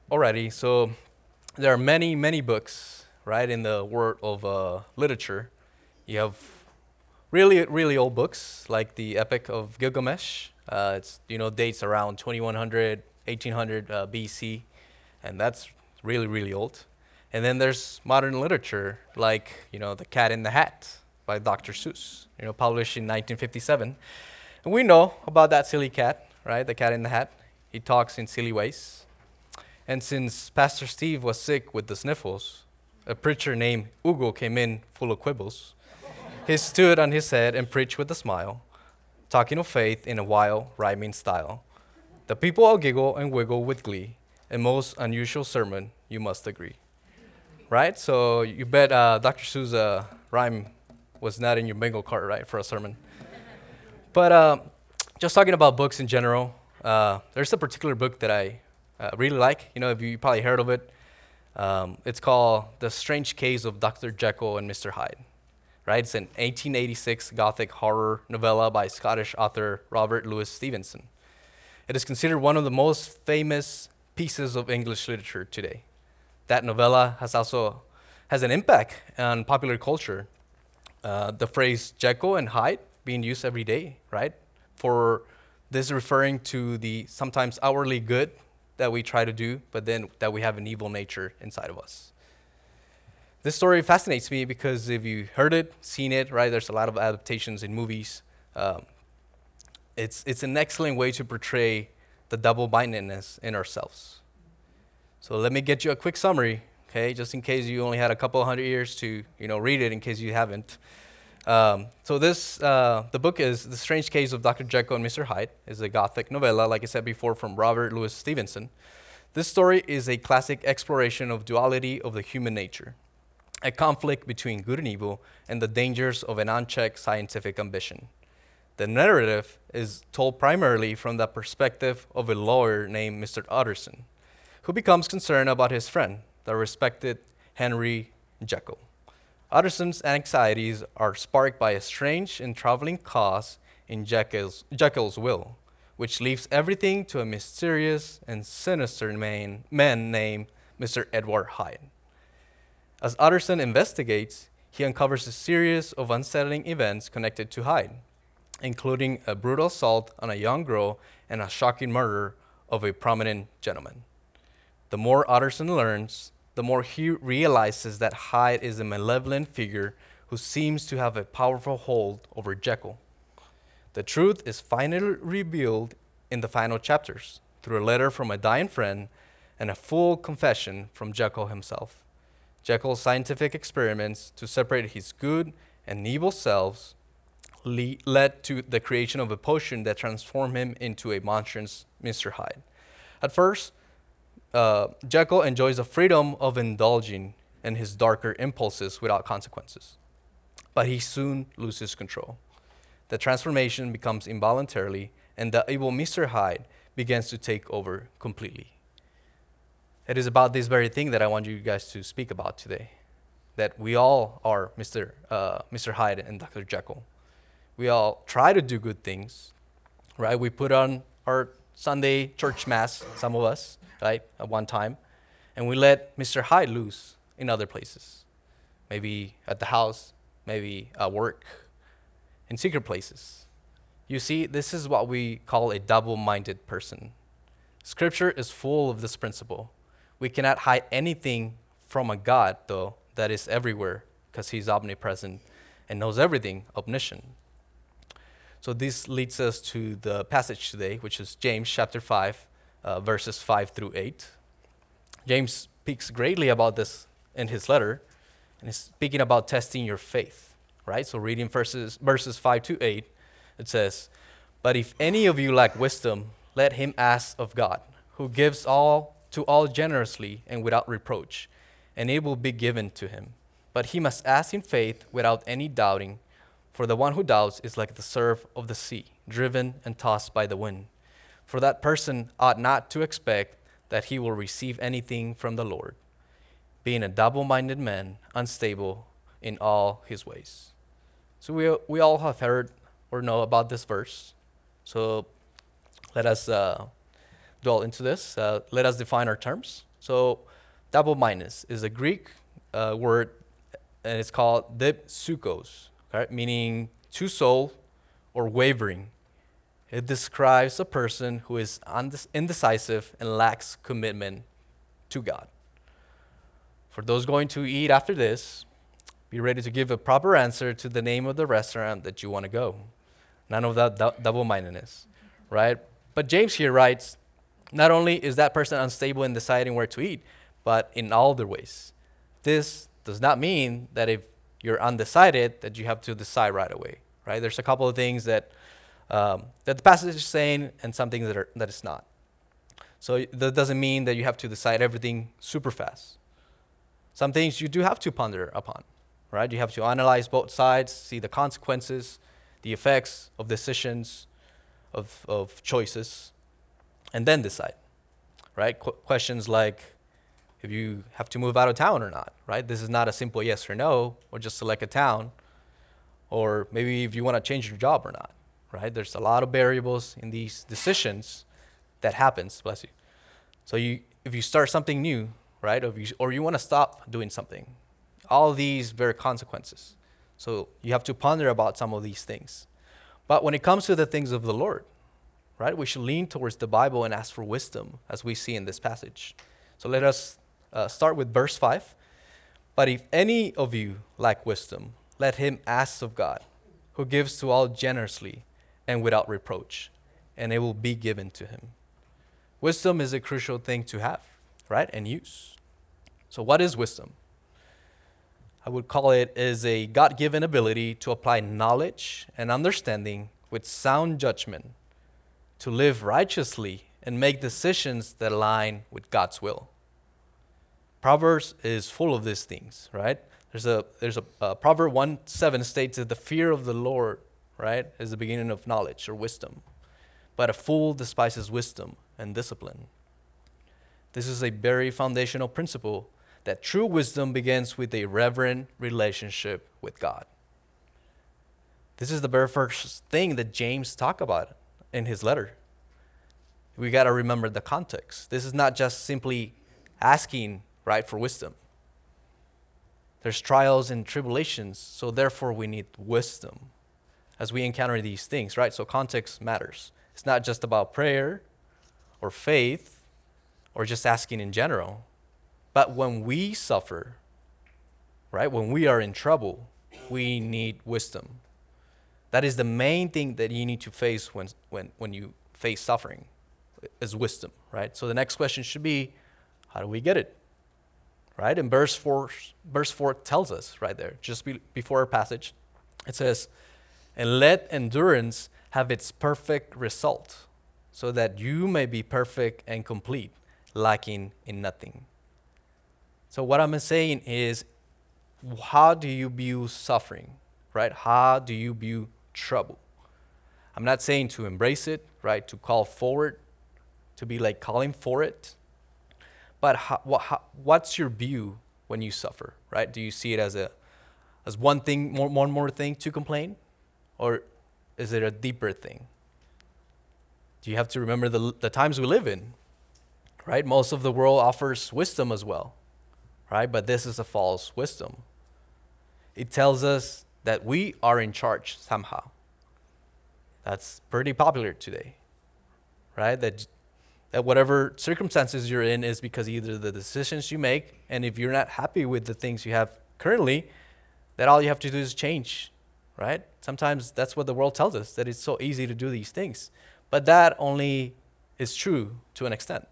already. So there are many, many books, right, in the world of literature. You have really, really old books like the Epic of Gilgamesh. It's dates around 2100, 1800 BC, and that's really, really old. And then there's modern literature like The Cat in the Hat by Dr. Seuss, published in 1957. And we know about that silly cat, right? The cat in the hat. He talks in silly ways. And since Pastor Steve was sick with the sniffles, a preacher named Ugo came in full of quibbles. He stood on his head and preached with a smile, talking of faith in a wild, rhyming style. The people all giggle and wiggle with glee. A most unusual sermon, you must agree. Right? So you bet Dr. Seuss' rhyme was not in your bingo card, right, for a sermon. But just talking about books in general, there's a particular book that I really like. If you probably heard of it. It's called The Strange Case of Dr. Jekyll and Mr. Hyde. Right? It's an 1886 Gothic horror novella by Scottish author Robert Louis Stevenson. It is considered one of the most famous pieces of English literature today. That novella has an impact on popular culture. The phrase Jekyll and Hyde being used every day, right? For this referring to the sometimes outwardly good that we try to do, but then that we have an evil nature inside of us. This story fascinates me because if you heard it, seen it, right, there's a lot of adaptations in movies. It's an excellent way to portray the double-mindedness in ourselves. So let me get you a quick summary, okay, just in case you only had a couple of hundred years to read it, in case you haven't. The book is The Strange Case of Dr. Jekyll and Mr. Hyde. It's a Gothic novella, like I said before, from Robert Louis Stevenson. This story is a classic exploration of duality of the human nature, a conflict between good and evil, and the dangers of an unchecked scientific ambition. The narrative is told primarily from the perspective of a lawyer named Mr. Utterson, who becomes concerned about his friend, the respected Henry Jekyll. Utterson's anxieties are sparked by a strange and traveling cause in Jekyll's will, which leaves everything to a mysterious and sinister man named Mr. Edward Hyde. As Utterson investigates, he uncovers a series of unsettling events connected to Hyde, including a brutal assault on a young girl and a shocking murder of a prominent gentleman. The more Utterson learns, the more he realizes that Hyde is a malevolent figure who seems to have a powerful hold over Jekyll. The truth is finally revealed in the final chapters through a letter from a dying friend and a full confession from Jekyll himself. Jekyll's scientific experiments to separate his good and evil selves led to the creation of a potion that transformed him into a monstrous Mr. Hyde. At first, Jekyll enjoys the freedom of indulging in his darker impulses without consequences, but he soon loses control. The transformation becomes involuntarily, and the evil Mr. Hyde begins to take over completely. It is about this very thing that I want you guys to speak about today, that we all are Mr. Hyde and Dr. Jekyll. We all try to do good things, right? We put on our Sunday church mass, some of us, right, at one time, and we let Mr. Hyde loose in other places, maybe at the house, maybe at work, in secret places. You see, this is what we call a double-minded person. Scripture is full of this principle. We cannot hide anything from a God, though, that is everywhere, because he's omnipresent and knows everything, omniscient. So this leads us to the passage today, which is James chapter 5, verses 5 through 8. James speaks greatly about this in his letter, and he's speaking about testing your faith, right? So reading verses 5 to 8, it says, "But if any of you lack wisdom, let him ask of God, who gives all to all generously and without reproach, and it will be given to him. But he must ask in faith without any doubting. For the one who doubts is like the surf of the sea, driven and tossed by the wind. For that person ought not to expect that he will receive anything from the Lord, being a double-minded man, unstable in all his ways." So we all have heard or know about this verse. So let us dwell into this. Let us define our terms. So double-mindedness is a Greek word, and it's called dipsukos, right? Meaning two-soul or wavering. It describes a person who is indecisive and lacks commitment to God. For those going to eat after this, be ready to give a proper answer to the name of the restaurant that you want to go. None of that double-mindedness, right? But James here writes, not only is that person unstable in deciding where to eat, but in all their ways. This does not mean that if you're undecided that you have to decide right away, right? There's a couple of things that the passage is saying and some things that it's not. So that doesn't mean that you have to decide everything super fast. Some things you do have to ponder upon, right? You have to analyze both sides, see the consequences, the effects of decisions, of choices, and then decide, right? Questions like if you have to move out of town or not, right? This is not a simple yes or no, or just select a town, or maybe if you want to change your job or not, right? There's a lot of variables in these decisions that happens, bless you. So if you start something new, right, or you want to stop doing something, all of these bear consequences. So you have to ponder about some of these things. But when it comes to the things of the Lord, right, we should lean towards the Bible and ask for wisdom, as we see in this passage. So let us start with verse 5. But if any of you lack wisdom, let him ask of God, who gives to all generously and without reproach, and it will be given to him. Wisdom is a crucial thing to have, right, and use. So what is wisdom? I would call it is a God-given ability to apply knowledge and understanding with sound judgment, to live righteously and make decisions that align with God's will. Proverbs is full of these things, right? There's a Proverb 1:7 states that the fear of the Lord, right, is the beginning of knowledge or wisdom. But a fool despises wisdom and discipline. This is a very foundational principle that true wisdom begins with a reverent relationship with God. This is the very first thing that James talked about in his letter. We got to remember the context. This is not just simply asking, right, for wisdom. There's trials and tribulations, so therefore we need wisdom as we encounter these things, right? So context matters. It's not just about prayer or faith or just asking in general. But when we suffer, right, when we are in trouble, we need wisdom. That is the main thing that you need to face when you face suffering, is wisdom, right? So the next question should be, how do we get it? Right? And verse 4 tells us right there, just before our passage, it says, and let endurance have its perfect result, so that you may be perfect and complete, lacking in nothing. So what I'm saying is, how do you view suffering, right? How do you view trouble? I'm not saying to embrace it, right? To call forward, to be like calling for it. But what's your view when you suffer, right? Do you see it as one thing, one more thing to complain? Or is it a deeper thing? Do you have to remember the times we live in, right? Most of the world offers wisdom as well, right? But this is a false wisdom. It tells us that we are in charge somehow. That's pretty popular today, right? That whatever circumstances you're in is because either the decisions you make, and if you're not happy with the things you have currently, that all you have to do is change, right? Sometimes that's what the world tells us, that it's so easy to do these things. But that only is true to an extent.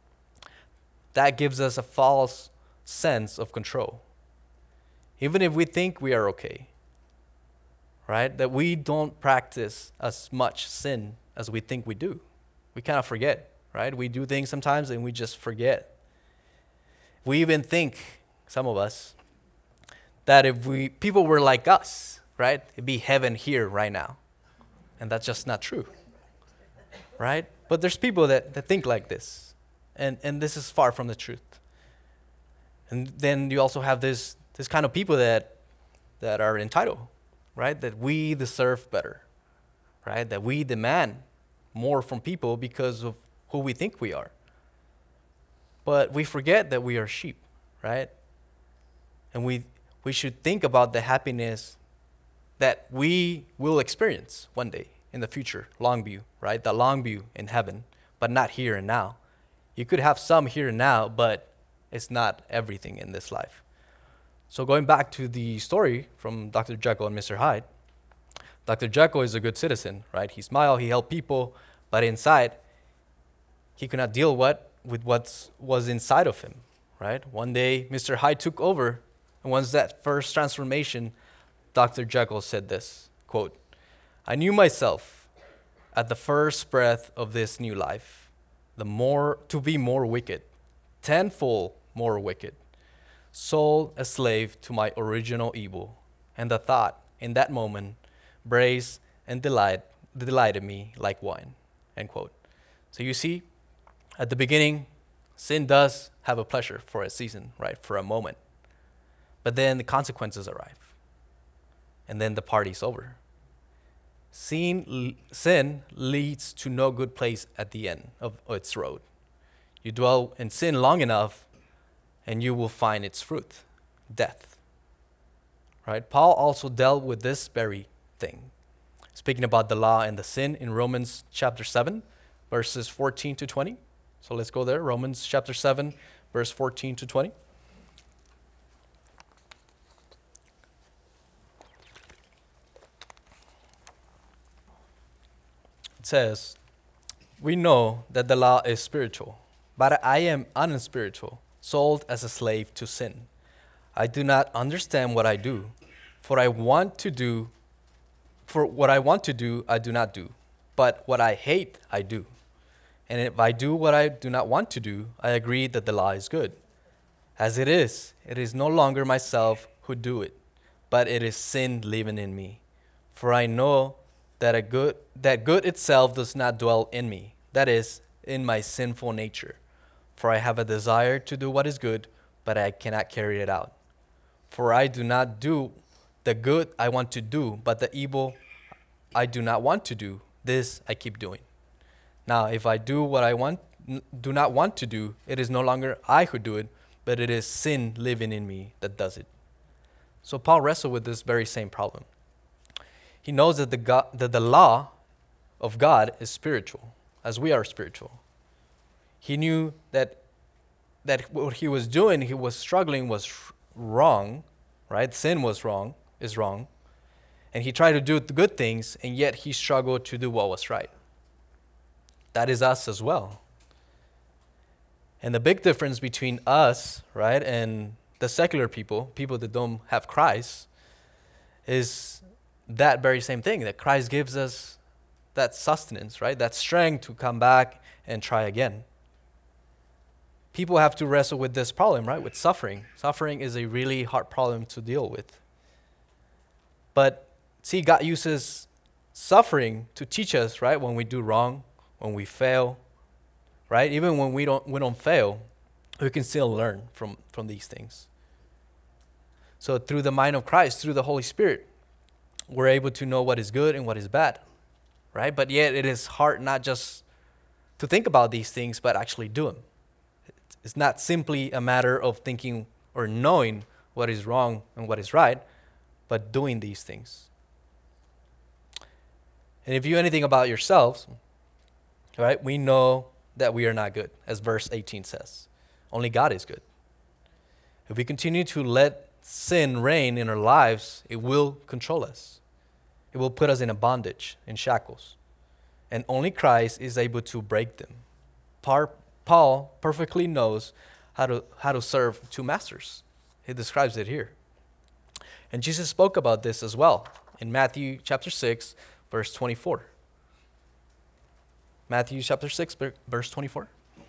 That gives us a false sense of control. Even if we think we are okay, right? That we don't practice as much sin as we think we do. We kind of forget. Right? We do things sometimes and we just forget. We even think, some of us, that if people were like us, right, it'd be heaven here right now. And that's just not true. Right? But there's people that think like this. And this is far from the truth. And then you also have this kind of people that are entitled, right? That we deserve better. Right? That we demand more from people because of who we think we are. But we forget that we are sheep, right? And we should think about the happiness that we will experience one day in the future, long view, right? The long view in heaven, but not here and now. You could have some here and now, but it's not everything in this life. So going back to the story from Dr. Jekyll and Mr. Hyde, Dr. Jekyll is a good citizen, right? He smiled, he helped people, but inside, he could not deal with what was inside of him, right? One day, Mr. Hyde took over, and once that first transformation, Dr. Jekyll said this, quote, "I knew myself at the first breath of this new life, to be more wicked, tenfold more wicked, sold a slave to my original evil, and the thought in that moment braced and delighted me like wine," end quote. So you see, at the beginning, sin does have a pleasure for a season, right, for a moment. But then the consequences arrive, and then the party's over. Sin leads to no good place at the end of its road. You dwell in sin long enough, and you will find its fruit, death. Right? Paul also dealt with this very thing, speaking about the law and the sin in Romans chapter 7, verses 14 to 20. So let's go there. Romans chapter 7, verse 14 to 20. It says, "We know that the law is spiritual, but I am unspiritual, sold as a slave to sin. I do not understand what I do, for what I want to do, I do not do, but what I hate, I do. And if I do what I do not want to do, I agree that the law is good. As it is no longer myself who do it, but it is sin living in me. For I know that good itself does not dwell in me, that is, in my sinful nature. For I have a desire to do what is good, but I cannot carry it out. For I do not do the good I want to do, but the evil I do not want to do, this I keep doing. Now, if I do what I do not want to do, it is no longer I who do it, but it is sin living in me that does it." So Paul wrestled with this very same problem. He knows that the law of God is spiritual, as we are spiritual. He knew that what he was doing, he was struggling, was wrong, right? Sin is wrong. And he tried to do the good things, and yet he struggled to do what was right. That is us as well. And the big difference between us, right, and the secular people that don't have Christ, is that very same thing, that Christ gives us that sustenance, right, that strength to come back and try again. People have to wrestle with this problem, right, with suffering. Suffering is a really hard problem to deal with. But see, God uses suffering to teach us, right, when we do wrong, when we fail, right? Even when we don't fail, we can still learn from these things. So through the mind of Christ, through the Holy Spirit, we're able to know what is good and what is bad, right? But yet it is hard not just to think about these things, but actually do them. It's not simply a matter of thinking or knowing what is wrong and what is right, but doing these things. And if you know anything about yourselves, right, we know that we are not good, as verse 18 says. Only God is good. If we continue to let sin reign in our lives, it will control us. It will put us in a bondage, in shackles. And only Christ is able to break them. Paul perfectly knows how to serve two masters. He describes it here. And Jesus spoke about this as well in Matthew chapter 6, verse 24. Matthew chapter 6, verse 24.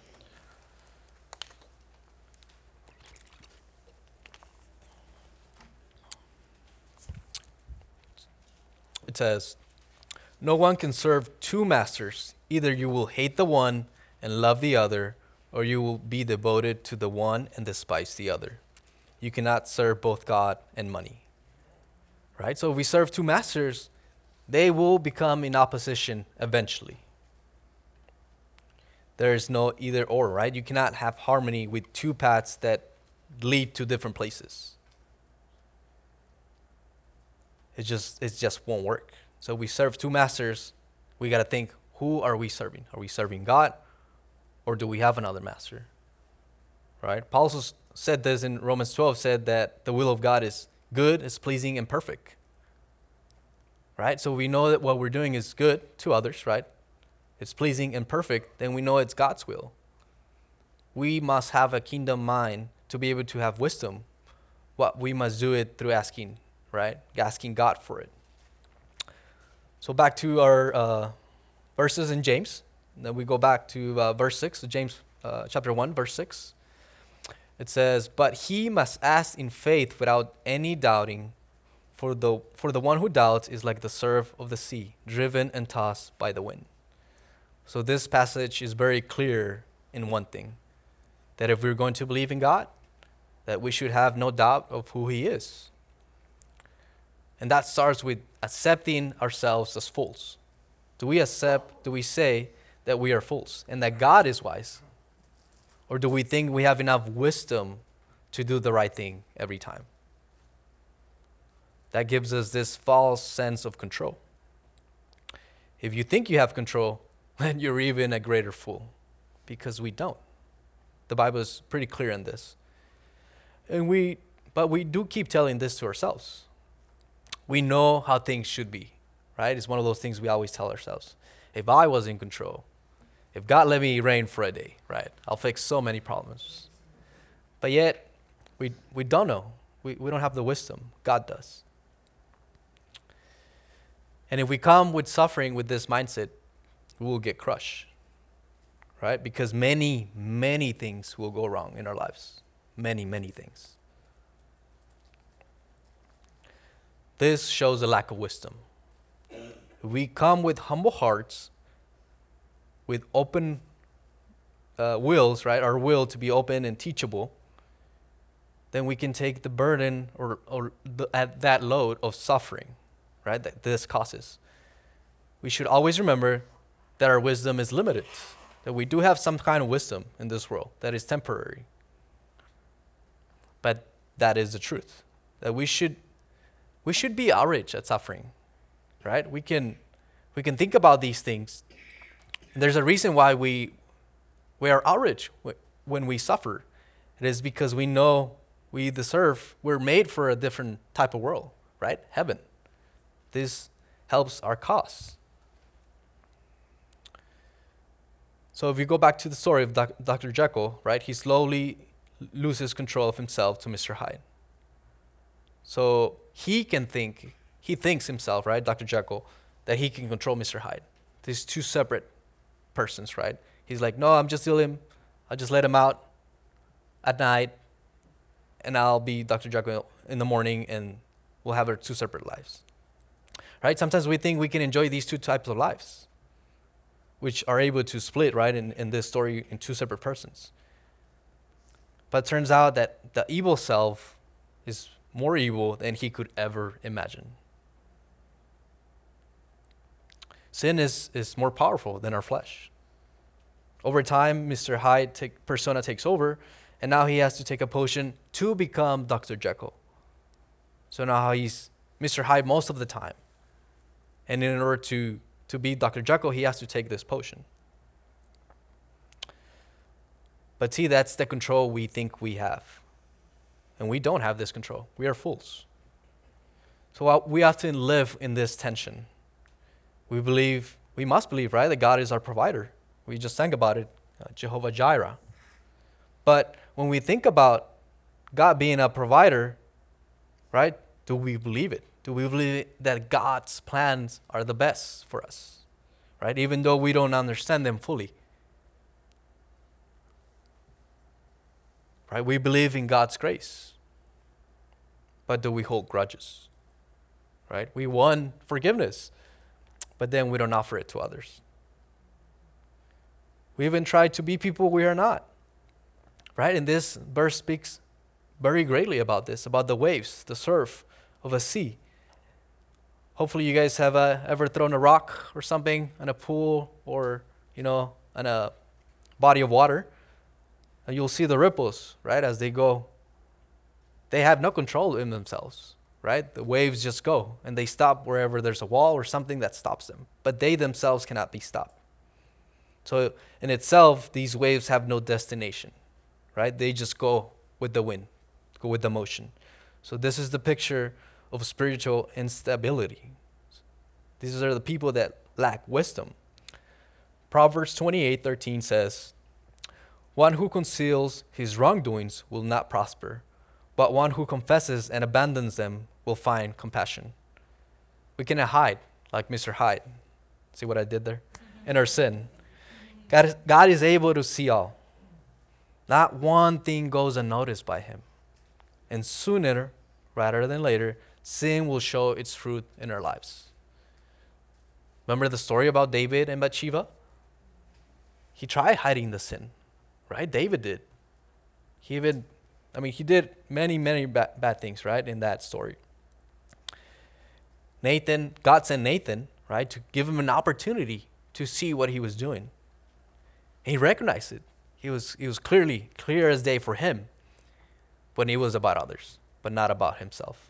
It says, "No one can serve two masters. Either you will hate the one and love the other, or you will be devoted to the one and despise the other. You cannot serve both God and money." Right? So if we serve two masters, they will become in opposition eventually. There is no either or, right? You cannot have harmony with two paths that lead to different places. It just won't work. So we serve two masters. We got to think, who are we serving? Are we serving God, or do we have another master? Right? Paul also said this in Romans 12, said that the will of God is good, is pleasing, and perfect. Right? So we know that what we're doing is good to others, right? It's pleasing and perfect, then we know it's God's will. We must have a kingdom mind to be able to have wisdom. What we must do it through asking, right? Asking God for it. So back to our verses in James. Then we go back to verse 6, James chapter 1, verse 6. It says, "But he must ask in faith without any doubting, for the one who doubts is like the surf of the sea, driven and tossed by the wind." So this passage is very clear in one thing, that if we're going to believe in God, that we should have no doubt of who he is. And that starts with accepting ourselves as fools. Do we say that we are fools and that God is wise? Or do we think we have enough wisdom to do the right thing every time? That gives us this false sense of control. If you think you have control, then you're even a greater fool, because we don't. The Bible is pretty clear on this. But we do keep telling this to ourselves. We know how things should be, right? It's one of those things we always tell ourselves. If I was in control, if God let me reign for a day, right, I'll fix so many problems. But yet, we don't know. We don't have the wisdom. God does. And if we come with suffering with this mindset, we will get crushed, right? Because many, many things will go wrong in our lives. Many, many things. This shows a lack of wisdom. We come with humble hearts, with open wills, right? Our will to be open and teachable. Then we can take the burden at that load of suffering, right? That this causes. We should always remember that our wisdom is limited. That we do have some kind of wisdom in this world that is temporary. But that is the truth. That we should be outraged at suffering, right? We can think about these things. There's a reason why we are outraged when we suffer. It is because we know we're made for a different type of world, right? Heaven. This helps our cause. So if you go back to the story of Dr. Jekyll, right? He slowly loses control of himself to Mr. Hyde. So he thinks himself, right, Dr. Jekyll, that he can control Mr. Hyde. These two separate persons, right? He's like, no, I'll just let him out at night, and I'll be Dr. Jekyll in the morning, and we'll have our two separate lives. Right? Sometimes we think we can enjoy these two types of lives, which are able to split, right, in this story in two separate persons. But it turns out that the evil self is more evil than he could ever imagine. Sin is more powerful than our flesh. Over time, Mr. Hyde persona takes over, and now he has to take a potion to become Dr. Jekyll. So now he's Mr. Hyde most of the time. And in order to be Dr. Jekyll, he has to take this potion. But see, that's the control we think we have. And we don't have this control. We are fools. So we often live in this tension. We must believe, right, that God is our provider. We just sang about it, Jehovah Jireh. But when we think about God being a provider, right, do we believe it? Do we believe that God's plans are the best for us, right, even though we don't understand them fully? Right? We believe in God's grace. But do we hold grudges? Right? We want forgiveness, but then we don't offer it to others. We even try to be people we are not. Right? And this verse speaks very greatly about this, about the waves, the surf of a sea. Hopefully you guys have ever thrown a rock or something in a pool or, in a body of water, and you'll see the ripples, right, as they go. They have no control in themselves, right? The waves just go, and they stop wherever there's a wall or something that stops them. But they themselves cannot be stopped. So in itself, these waves have no destination, right? They just go with the wind, go with the motion. So this is the picture of spiritual instability. These are the people that lack wisdom. Proverbs 28:13 says, "One who conceals his wrongdoings will not prosper, but one who confesses and abandons them will find compassion." We cannot hide like Mr. Hyde. See what I did there? In our sin. God is able to see all. Not one thing goes unnoticed by him. And sooner rather than later, sin will show its fruit in our lives. Remember the story about David and Bathsheba? He tried hiding the sin, right? David did. He did many bad things, right, in that story. God sent Nathan, right, to give him an opportunity to see what he was doing. And he recognized it. He was clear as day for him when it was about others, but not about himself.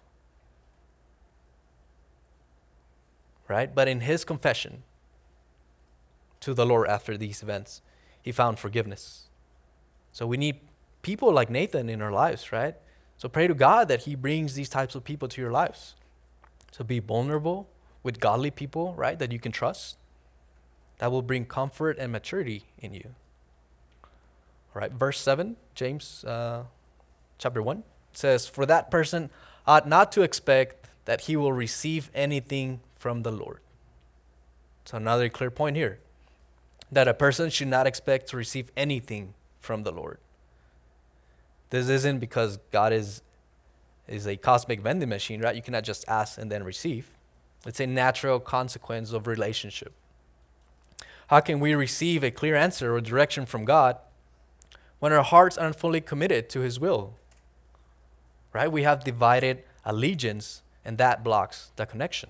Right? But in his confession to the Lord after these events, he found forgiveness. So we need people like Nathan in our lives, right? So pray to God that he brings these types of people to your lives. So be vulnerable with godly people, right, that you can trust. That will bring comfort and maturity in you. All right, verse 7, James chapter 1 says, "For that person ought not to expect that he will receive anything from the Lord." So another clear point here, that a person should not expect to receive anything from the Lord. This isn't because God is a cosmic vending machine, right? You cannot just ask and then receive. It's a natural consequence of relationship. How can we receive a clear answer or direction from God when our hearts aren't fully committed to his will? Right? We have divided allegiance, and that blocks the connection.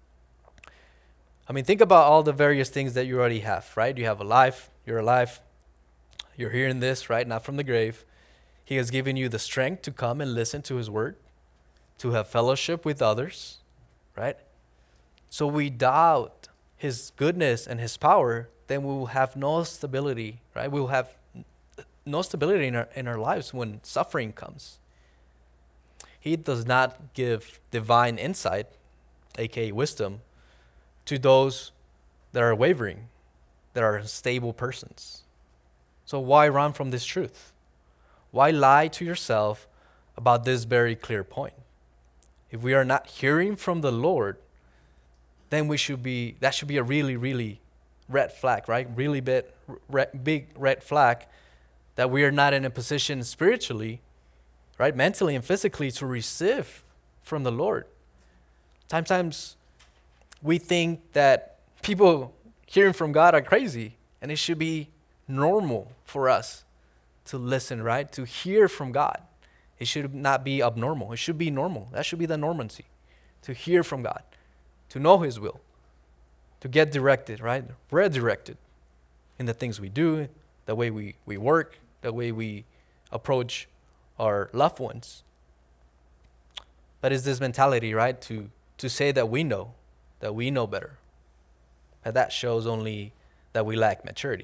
Think about all the various things that you already have, right? You have a life, you're alive, you're hearing this, right? Not from the grave. He has given you the strength to come and listen to his word, to have fellowship with others, right? So we doubt his goodness and his power, then we will have no stability, right? We will have no stability in our lives when suffering comes. He does not give divine insight, aka wisdom, to those that are wavering, that are unstable persons. So why run from this truth? Why lie to yourself about this very clear point? If we are not hearing from the Lord, then that should be a really red flag, right? Really big red flag that we are not in a position spiritually, right, mentally and physically, to receive from the Lord. Sometimes we think that people hearing from God are crazy, and it should be normal for us to listen, right, to hear from God. It should not be abnormal. It should be normal. That should be the normalcy, to hear from God, to know his will, to get directed, right, redirected in the things we do, the way we work, the way we approach our loved ones. But it's this mentality, right, to say that we know better. And that shows only that we lack maturity.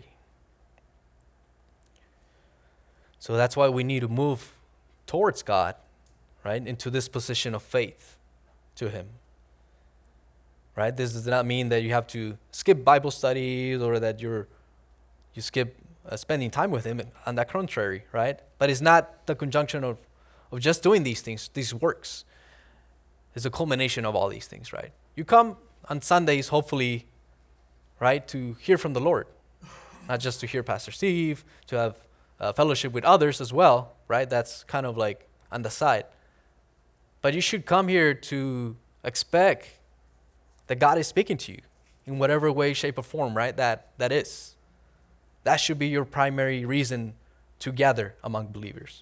So that's why we need to move towards God, right, into this position of faith to him. Right? This does not mean that you have to skip Bible studies or that you skip spending time with him. On the contrary, right? But it's not the conjunction of just doing these things, these works. It's a culmination of all these things, right? You come on Sundays, hopefully, right, to hear from the Lord. Not just to hear Pastor Steve, to have fellowship with others as well, right? That's kind of like on the side. But you should come here to expect that God is speaking to you in whatever way, shape, or form, right? That is. That should be your primary reason to gather among believers.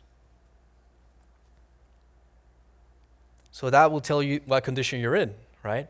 So that will tell you what condition you're in, right?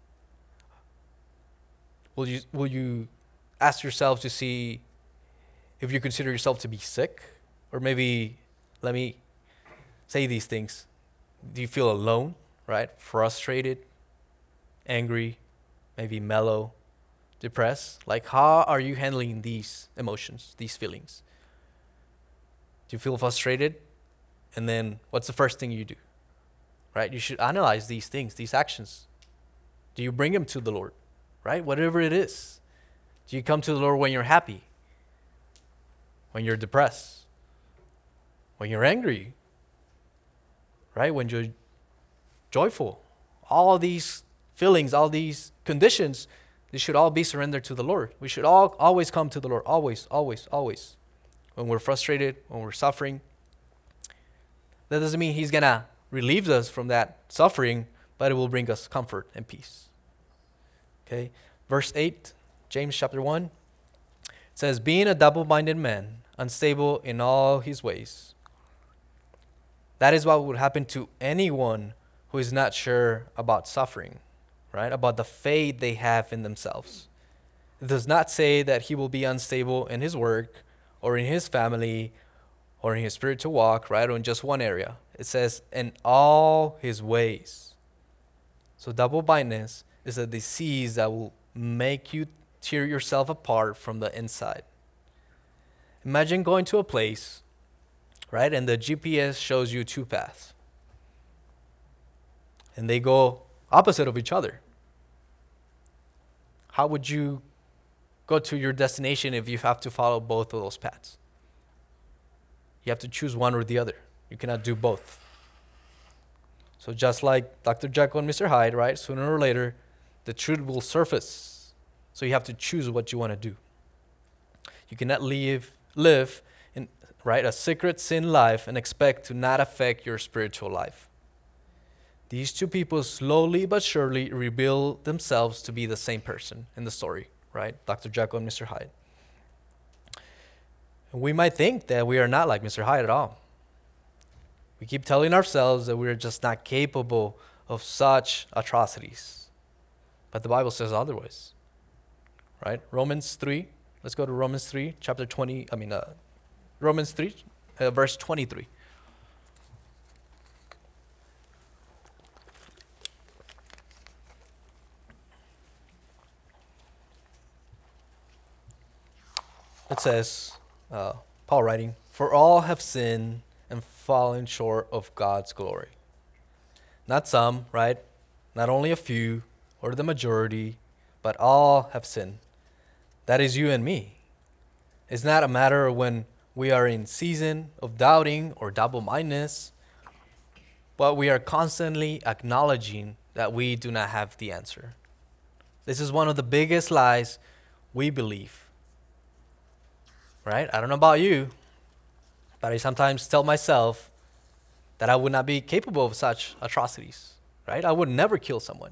Will you ask yourself to see if you consider yourself to be sick, or maybe, let me say these things. Do you feel alone, right? Frustrated, angry, maybe mellow, depressed? Like, how are you handling these emotions, these feelings? Do you feel frustrated? And then what's the first thing you do? Right? You should analyze these things, these actions. Do you bring them to the Lord? Right? Whatever it is. Do you come to the Lord when you're happy? When you're depressed? When you're angry? Right? When you're joyful? All these feelings, all these conditions, they should all be surrendered to the Lord. We should always come to the Lord. Always, always, always. When we're frustrated, when we're suffering. That doesn't mean He's going to relieve us from that suffering, but it will bring us comfort and peace. Okay? Verse 8, James chapter 1, it says, being a double-minded man, unstable in all his ways. That is what would happen to anyone who is not sure about suffering, right? About the faith they have in themselves. It does not say that he will be unstable in his work or in his family or in his spiritual walk, right? Or in just one area. It says in all his ways. So double-mindedness is a disease that will make you tear yourself apart from the inside. Imagine going to a place, right? And the GPS shows you two paths. And they go opposite of each other. How would you go to your destination if you have to follow both of those paths? You have to choose one or the other. You cannot do both. So just like Dr. Jekyll and Mr. Hyde, right? Sooner or later, the truth will surface. So you have to choose what you want to do. You cannot live in, right, a secret sin life and expect to not affect your spiritual life. These two people slowly but surely reveal themselves to be the same person in the story, right? Dr. Jekyll and Mr. Hyde. And we might think that we are not like Mr. Hyde at all. We keep telling ourselves that we are just not capable of such atrocities. But the Bible says otherwise, right? Romans 3, let's go to Romans 3, Romans 3, verse 23. It says, Paul writing, for all have sinned and fallen short of God's glory. Not some, right? Not only a few or the majority, but all have sinned. That is you and me. It's not a matter of when we are in season of doubting or double-mindedness, but we are constantly acknowledging that we do not have the answer. This is one of the biggest lies we believe. Right? I don't know about you, but I sometimes tell myself that I would not be capable of such atrocities. Right? I would never kill someone.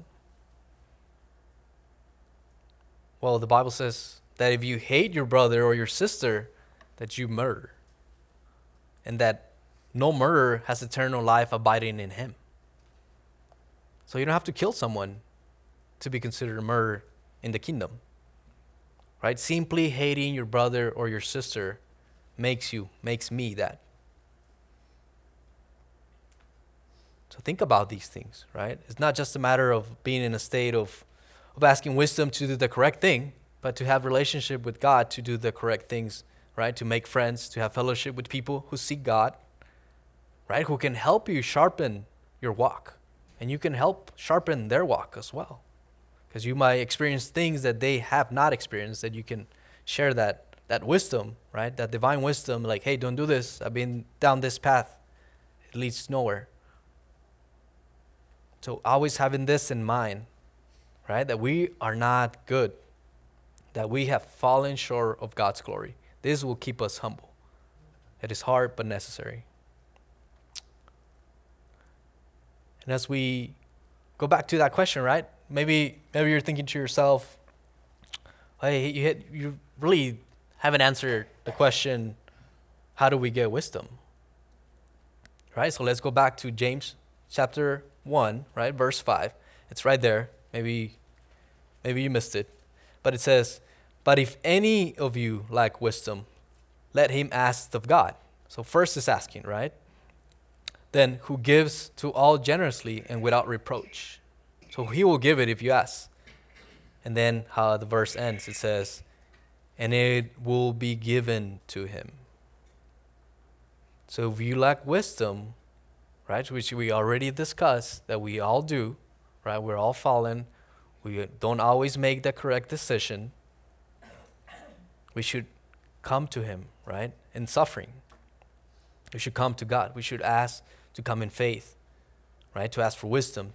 Well, the Bible says that if you hate your brother or your sister, that you murder. And that no murderer has eternal life abiding in him. So you don't have to kill someone to be considered a murder in the kingdom. Right? Simply hating your brother or your sister makes me that. So think about these things, right? It's not just a matter of being in a state of asking wisdom to do the correct thing, but to have relationship with God to do the correct things, right? To make friends, to have fellowship with people who seek God, right? Who can help you sharpen your walk. And you can help sharpen their walk as well. Because you might experience things that they have not experienced, that you can share that wisdom, right? That divine wisdom, like, hey, don't do this. I've been down this path. It leads nowhere. So always having this in mind, right? That we are not good. That we have fallen short of God's glory. This will keep us humble. It is hard but necessary. And as we go back to that question, right? Maybe you're thinking to yourself, hey, you really haven't answered the question, how do we get wisdom? Right? So let's go back to James chapter 1, right? Verse 5. It's right there. Maybe you missed it. But it says, but if any of you lack wisdom, let him ask of God. So first is asking, right? Then who gives to all generously and without reproach. So he will give it if you ask. And then how the verse ends, it says, and it will be given to him. So if you lack wisdom, right, which we already discussed that we all do, right? We're all fallen. We don't always make the correct decision. We should come to him, right, in suffering. We should come to God. We should ask to come in faith, right, to ask for wisdom.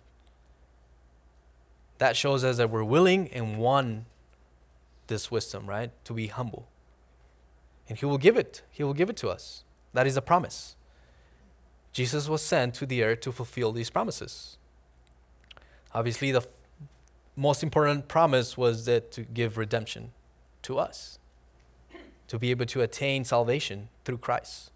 That shows us that we're willing and want this wisdom, right, to be humble. And he will give it. He will give it to us. That is a promise. Jesus was sent to the earth to fulfill these promises. Obviously, the most important promise was that to give redemption to us, to be able to attain salvation through Christ.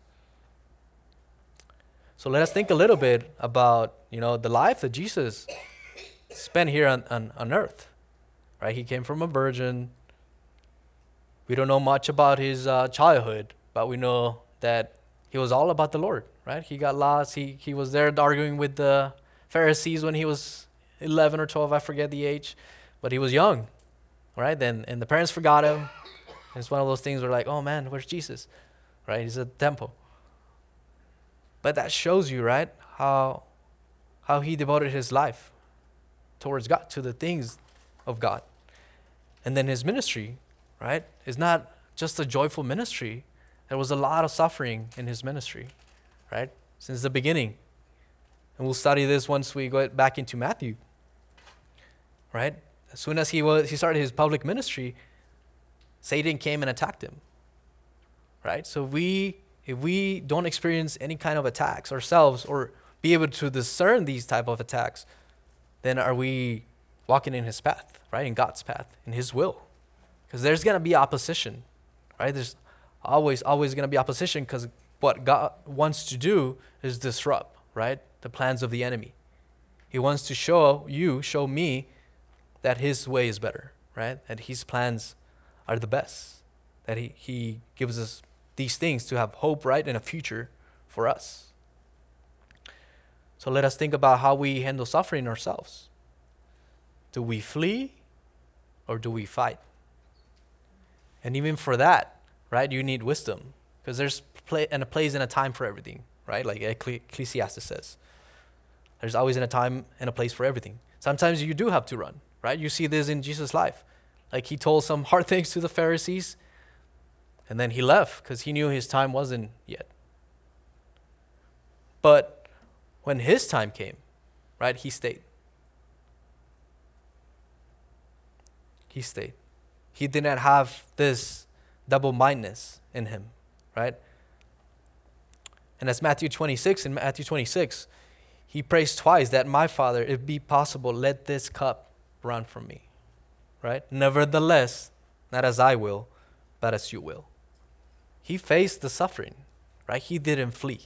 So let us think a little bit about, the life that Jesus spent here on earth, right? He came from a virgin. We don't know much about his childhood, but we know that he was all about the Lord, right? He got lost. He was there arguing with the Pharisees when he was 11 or 12, I forget the age, but he was young, right? And the parents forgot him. And it's one of those things where like, oh man, where's Jesus, right? He's at the temple. But that shows you, right, how he devoted his life towards God, to the things of God. And then his ministry, right, is not just a joyful ministry. There was a lot of suffering in his ministry, right, since the beginning. And we'll study this once we go back into Matthew, right? As soon as he started his public ministry, Satan came and attacked him, right? So if we don't experience any kind of attacks ourselves or be able to discern these type of attacks, then are we walking in his path, right? In God's path, in his will. Because there's going to be opposition, right? There's always going to be opposition because what God wants to do is disrupt, right, the plans of the enemy. He wants to show me that his way is better, right? That his plans are the best. That he gives us these things to have hope, right, and a future for us. So let us think about how we handle suffering ourselves. Do we flee or do we fight? And even for that, right, you need wisdom because there's a place and a time for everything, right? Like Ecclesiastes says. There's always a time and a place for everything. Sometimes you do have to run, right? You see this in Jesus' life. Like he told some hard things to the Pharisees and then he left because he knew his time wasn't yet. But when his time came, right, he stayed. He stayed. He did not have this double-mindedness in him, right? And as in Matthew 26, he prays twice that my Father, if it be possible, let this cup run from me, right? Nevertheless, not as I will, but as you will. He faced the suffering, right? He didn't flee.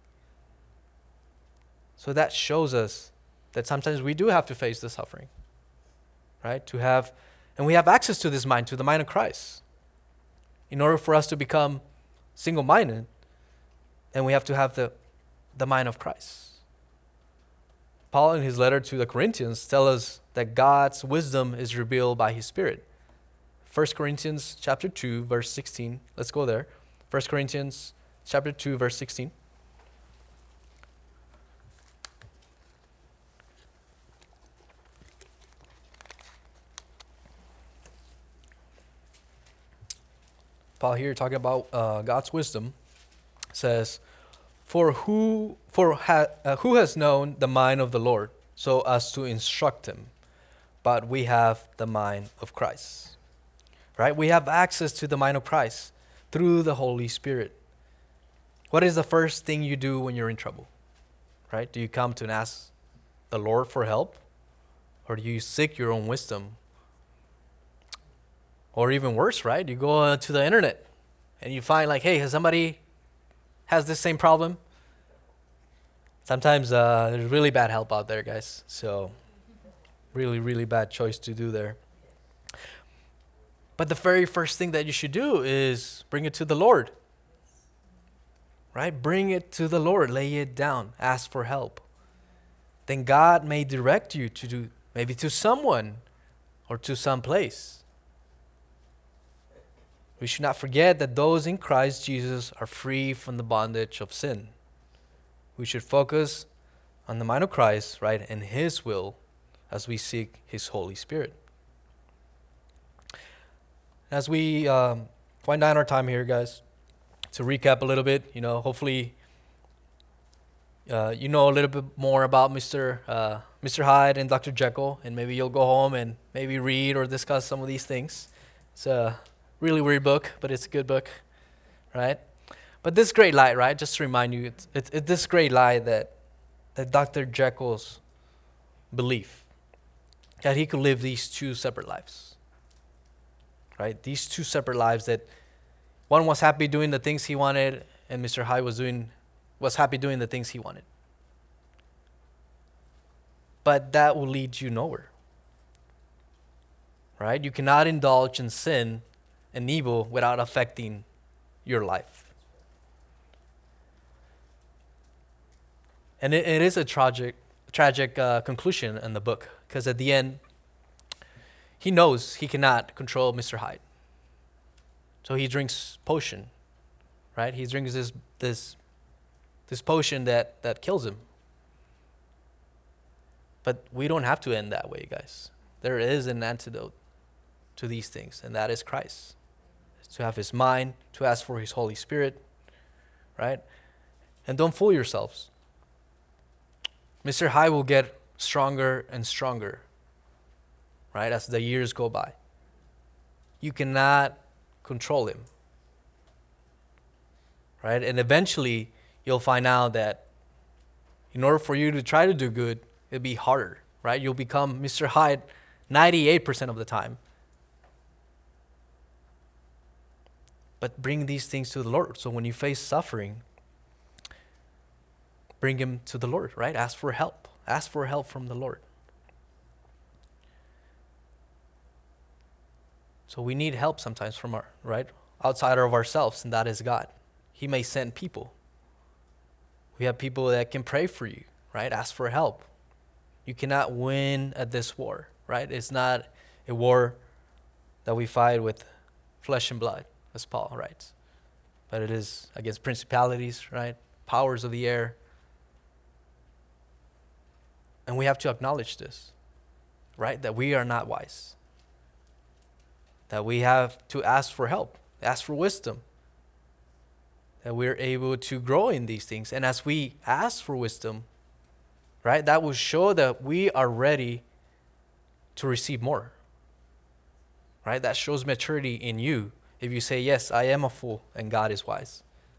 So that shows us that sometimes we do have to face the suffering, right? And we have access to this mind, to the mind of Christ. In order for us to become single-minded, then we have to have the mind of Christ. Paul, in his letter to the Corinthians, tells us that God's wisdom is revealed by his Spirit. 1 Corinthians chapter 2, verse 16. Let's go there. 1 Corinthians chapter 2, verse 16. Paul here talking about God's wisdom says, who has known the mind of the Lord so as to instruct him? But we have the mind of Christ. Right? We have access to the mind of Christ through the Holy Spirit. What is the first thing you do when you're in trouble? Right? Do you come to and ask the Lord for help? Or do you seek your own wisdom? Or even worse, right? You go to the internet and you find like, hey, somebody has this same problem? Sometimes there's really bad help out there, guys. So really, really bad choice to do there. But the very first thing that you should do is bring it to the Lord, right? Bring it to the Lord, lay it down, ask for help. Then God may direct you to do maybe to someone or to some place. We should not forget that those in Christ Jesus are free from the bondage of sin. We should focus on the mind of Christ, right, and His will as we seek His Holy Spirit. As we wind down our time here, guys, to recap a little bit, hopefully you know a little bit more about Mr. Hyde and Dr. Jekyll, and maybe you'll go home and maybe read or discuss some of these things. It's a really weird book, but it's a good book, right? But this great light, right? Just to remind you, it's this great light that Dr. Jekyll's belief that he could live these two separate lives, right? These two separate lives, that one was happy doing the things he wanted, and Mr. Hyde was happy doing the things he wanted. But that will lead you nowhere, right? You cannot indulge in sin and evil without affecting your life. And it is a tragic conclusion in the book, because at the end, he knows he cannot control Mr. Hyde. So he drinks potion, right? He drinks this potion that kills him. But we don't have to end that way, guys. There is an antidote to these things, and that is Christ. To have His mind, to ask for His Holy Spirit, right? And don't fool yourselves. Mr. Hyde will get stronger and stronger, right, as the years go by. You cannot control him, right? And eventually, you'll find out that in order for you to try to do good, it'll be harder, right? You'll become Mr. Hyde 98% of the time. But bring these things to the Lord. So when you face suffering, bring him to the Lord, right? Ask for help. Ask for help from the Lord. So we need help sometimes from outside of ourselves, and that is God. He may send people. We have people that can pray for you, right? Ask for help. You cannot win at this war, right? It's not a war that we fight with flesh and blood, as Paul writes. But it is against principalities, right? Powers of the air. And we have to acknowledge this, right? That we are not wise. That we have to ask for help, ask for wisdom. That we're able to grow in these things. And as we ask for wisdom, right, that will show that we are ready to receive more. Right? That shows maturity in you if you say, yes, I am a fool and God is wise.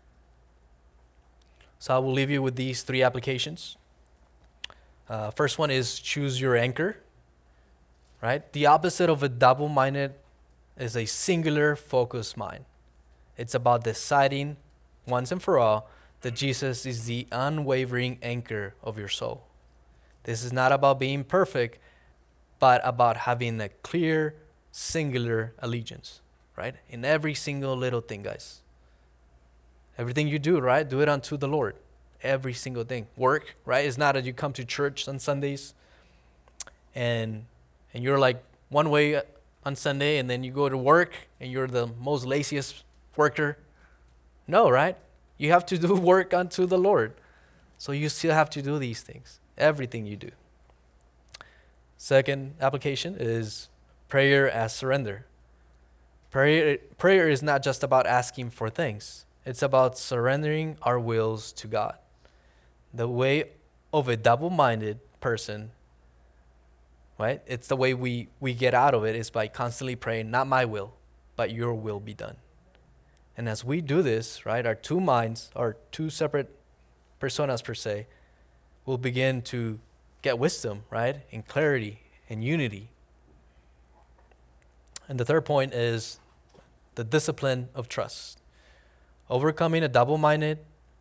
So I will leave you with these 3 applications. First one is choose your anchor. Right? The opposite of a double-minded is a singular focused mind. It's about deciding once and for all that Jesus is the unwavering anchor of your soul. This is not about being perfect, but about having a clear, singular allegiance, right? In every single little thing, guys. Everything you do, right? Do it unto the Lord. Every single thing. Work, right? It's not that you come to church on Sundays and you're like one way on Sunday, and then you go to work and you're the most laziest worker. No, right? You have to do work unto the Lord. So you still have to do these things. Everything you do. Second application is prayer as surrender. Prayer is not just about asking for things. It's about surrendering our wills to God. The way of a double-minded person, right? It's the way we get out of it is by constantly praying, not my will, but your will be done. And as we do this, right, our 2 minds, our 2 separate personas per se, will begin to get wisdom, right, and clarity and unity. And the third point is the discipline of trust. Overcoming a double-minded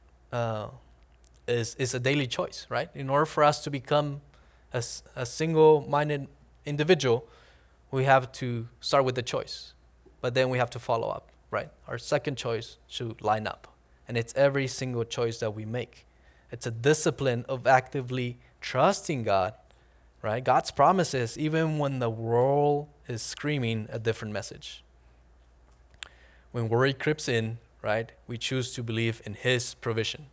is a daily choice, right? In order for us to become a single-minded individual, we have to start with the choice. But then we have to follow up, right? Our second choice should line up. And it's every single choice that we make. It's a discipline of actively trusting God, right? God's promises, even when the world is screaming a different message. When worry creeps in, right, we choose to believe in His provision.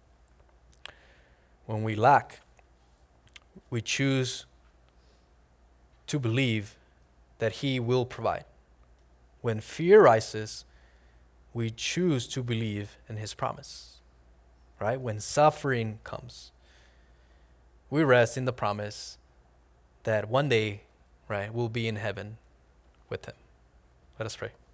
When we lack, we choose to believe that He will provide. When fear rises, we choose to believe in His promise, right? When suffering comes, we rest in the promise that one day, right, we'll be in heaven with Him. Let us pray.